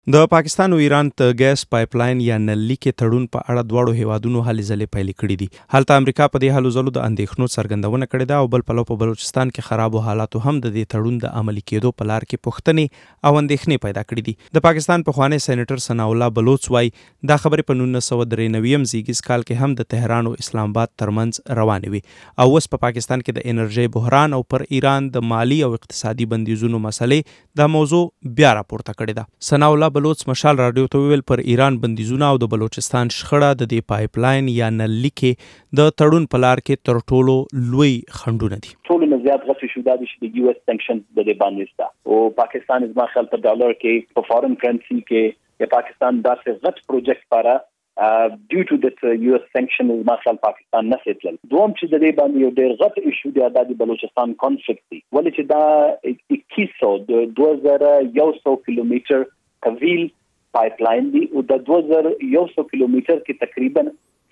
د پاکستان او ایران ته ګیس پایپلاین یا نل لیکې تړون په اړه دواړو هیوادونو هلې ځلې پیل کړي دي. هلته امریکا په دې هلو ځلو د اندېښنو څرګندونه کړې ده او بل پلو په بلوچستان کې خرابو حالاتو هم د دې تړون د عملي کېدو په لار کې پوښتنې او اندېښنې پیدا کړې دي. د پاکستان پخوانی سېنیټر ثناء الله بلوچ وايي دا خبرې په 1993 زیږیز کال کې هم د تهران او اسلام آباد ترمنځ روانې وي او اوس په پاکستان کې د انرژي بحران او پر ایران د مالی او اقتصادي بندیزونو مسلې د موضوع بیا راپورته کړې ده. ثناء الله بلوچ مشال راډیو ته ویل پر ایران بندیزونه او د بلوچستان شخړه د دې پایپلاین یا نل لیکې د تړون په لار کې تر ټولو لوی خنډونه دي. ټولو نه زیات غټ شو د یو اس سانکشن د دې باندې ستا او پاکستان از ما خپل په ډالر کې په فارن کرنسي کې یا پاکستان داسې غټ پروجیکټ لپاره due to that US sanction is مخال پاکستان نه سیتل. دوم چې د دې باندې یو ډېر غټ ایشو دی د بلوچستان کانفلیکټ دی ولې چې دا 2100 کیلومتر طویل پایپلاین دی او د 2100 کیلومتر کې تقریبا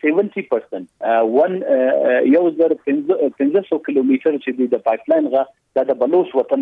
70% 1500 کیلومتر چې د پایپلاین غا د بلوچ وطن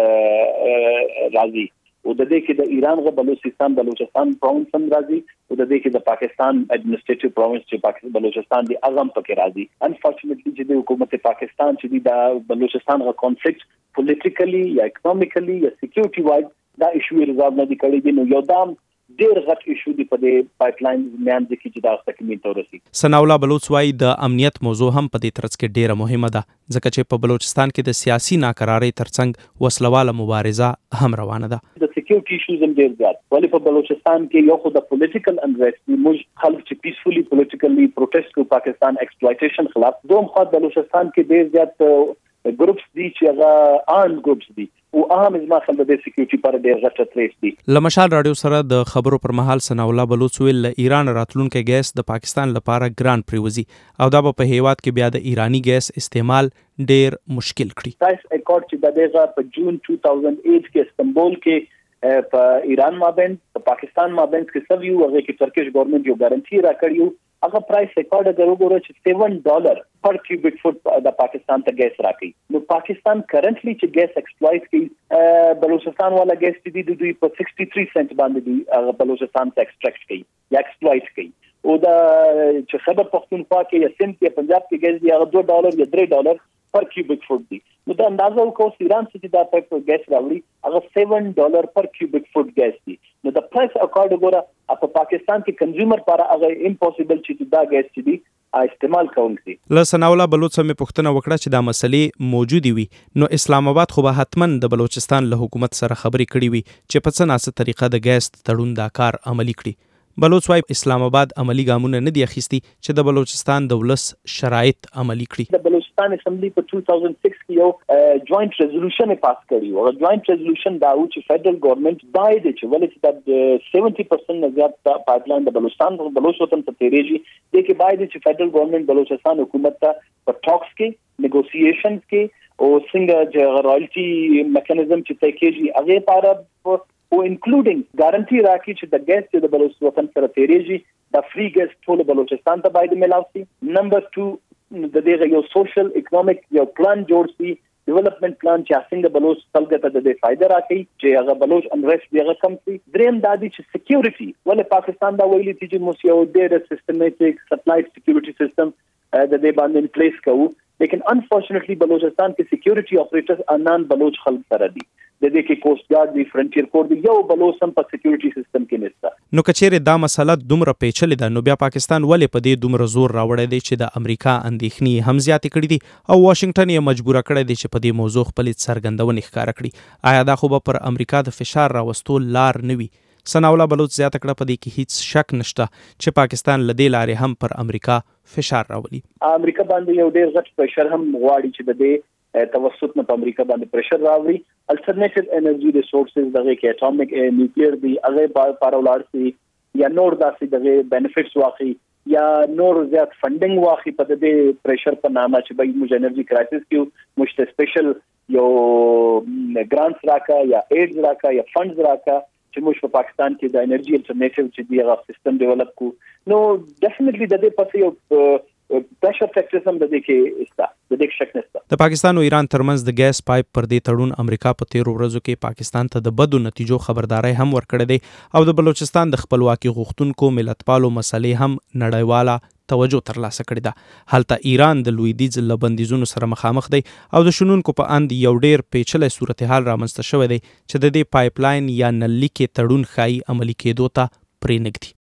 څخه راځي او د دې کې د ایران غو بلوچستان پروینس هم راځي او د دې کې د پاکستان ایڈمنسټریټیو پروینس چې پاکستان بلوچستان دی اغم پکې راځي. انفورچونټلی چې د حکومت پاکستان چې د بلوچستان غو کانفلیکټ پولیټیکلی یا اکونومیکلی یا سکیورټي وایز دا ایشو ریزالو نه دي کړی دي نو یو دام ډېر غټ ایشو دی په دې پایپلاین میان کې چې دا تکمیل تورسي. ثناء الله بلوچ وايي د امنیت موضوع هم په دې ترڅ کې ډېره مهمه ده ځکه چې په بلوچستان کې د سیاسي ناکرارۍ ترڅنګ وسلواله مبارزه هم روانه ده. د سکیورټي ایشوز هم ډېر زیات ولې په بلوچستان کې یو خو د پولیټیکل انریسټ موږ خلک چې پیسفولي پولیټیکلی پروټیسټ کوي پاکستان ایکسپلویټیشن خلاف دوم خو بلوچستان کې ډېر زیات ګروپس دي چې هغه آرمډ ګروپس دي او اهم ازما خل د سکیورټي پر ډېر غټ تریس دي. لمشال راډیو سره د خبرو پر مهال ثناء الله بلوچ ویل ایران راتلونکي ګیس د پاکستان لپاره ګران پریوزي او دا په هیواد کې بیا د ایرانی ګیس استعمال ډېر مشکل کړي. پرایس اکورډ چې د دغه په جون 2008 کې استنبول کې په ایران مابین په پاکستان مابین کې سویو هغه کې ترکیش ګورنمنت یو ګارانټي راکړیو هغه پرایس ریکارډ وګورئ چې $7 پر کیوبیک فوټ د پاکستان ته ګیس راکړي. نو پاکستان کرنټلی چې ګیس ایکسپلویټ کوي بلوچستان والا ګیس چې دی دوی په 63 سنت باندې دی بلوچستان ته ایکسټریکټ کوي یا ایکسپلویټ کوي او دا چې خبر پښتونخوا کې یا سند کې پنجاب کې ګیس دی هغه $2 یا $3 پر کیوبیک فوټ دی. نو دا اندازه وکړو ایران چې دا پایپ ګیس راوړي هغه $7 پر کیوبیک فوټ ګیس دی. نو د پرایس اکورډ وګوره په پاکستان کې کنزیومر لپاره هغه امپوسیبل چې دا ګیس چې دی استعمال کوونکی. له ثناء الله بلوچ سره پوښتنه وکړه چې دا مسلې موجودي وي نو اسلام آباد خو به حتمن د بلوچستان له حکومت سره خبرې کړې وي چې په څه ناسه طریقه د ګیس تړون دا کار عملی کړي. بلوچ وايي اسلام آباد عملی ګامونه نه دي اخیستي چې د بلوچستان د ولس شرایط عملی کړي. د بلوچستان اسمبلی په 2006 کې یو جوائنٹ ریزولوشن پاس کړی او جوائنٹ ریزولوشن دا و چې فدرل ګورنمنت باید چې ولې د 70% نه زیات پایپلاین د بلوچستان وطن ته تیریږي د کې باید چې فدرل ګورنمنت بلوچستان حکومت ته په ټاکس کې نیګوسییشنز کې او څنګه چې رائلټي میکانیزم چې طے کیږي هغه لپاره او انکلودینګ ګارانټي راکړي چې د ګیس چې د بلوچستان وطن سره تیریږي د فری ګیس ټول بلوچستان ته باید ملاو شي. نمبر 2 د دې یو سوشل اکونومیک یو پلان جوړ شي ډیولپمنٹ پلان چې څنګه بلوچ خلک ته د فائدہ راکړي چې هغه بلوچ انریسټ دیغه کم شي. دریم دا دي چې سکیورټي ولې پاکستان دا ویلي چې موږ یو ډېر سیستماتیک سپلای سکیورټي سیستم د دې باندې ان پلیس کوو لیکن انفورچونټلی بلوچستان کې سکیورټي اپریټرز انان بلوچ خلک سره دي د دې کې کوست ګارد دی فرنټیر کور دی یو بلوچ هم په سکیورټي سیستم کې نشته. نو کچېره دا مسله دومره پیچلې ده نو بیا پاکستان ولې په دې دومره زور راوړی دی چې د امریکا اندېښنې هم زیاتې کړې دي او واشنگټن یې مجبوره کړی دی چې په دې موضوع خپل څرګندونې ښکاره کړي. آیا دا خو به پر امریکا د فشار راوستو لار نه وي؟ ثناء الله بلوچ زیاته کړه په دې کې هیڅ شک نشته چې پاکستان له دې لارې هم پر امریکا فشار راولي. امریکا باندې یو ډېر غټ پریشر هم غواړي چې د دې توسط نه په امریکا باندې پریشر راوړي. الټرنیټیو انرژي ریسورسز دغه کې اټومیک نیوکلیر دی هغه پارولار سي یا نور داسې دغه بینیفټس واخی یا نور زیات فندینګ واخی په دې پریشر په نامه چې به موږ انرژي کرایسس کې مشته سپیشل یو ګرانټس راکا یا ایډز راکا یا فندز راکا چې موږ په پاکستان کې د انرژي الټرنیټیو چې دی هغه سیستم ډیولپ کو. نو ډیفینیټلی د دې پس یو پریشر فیکټرز هم د دې کې استا د دې شک نشته. د پاکستان او ایران ترمنځ د ګیس پایپ پر دې تړون امریکا په 13 ورځو کې پاکستان ته د بدو نتیجو خبرداري هم ورکړې ده او د بلوچستان د خپلواکي غوښتونکو ملتپالو مسلې هم نړیواله توجه ترلاسه کړې ده. هلته ایران د لویدیځ له بندیزونو سره مخامخ دی او د شنونکو په اند یو ډیر پیچلی صورتحال رامنځته شوی دی چې د دې پایپ لاین یا نل لیکې تړون ښایي عملي کېدو ته پرېنږدي.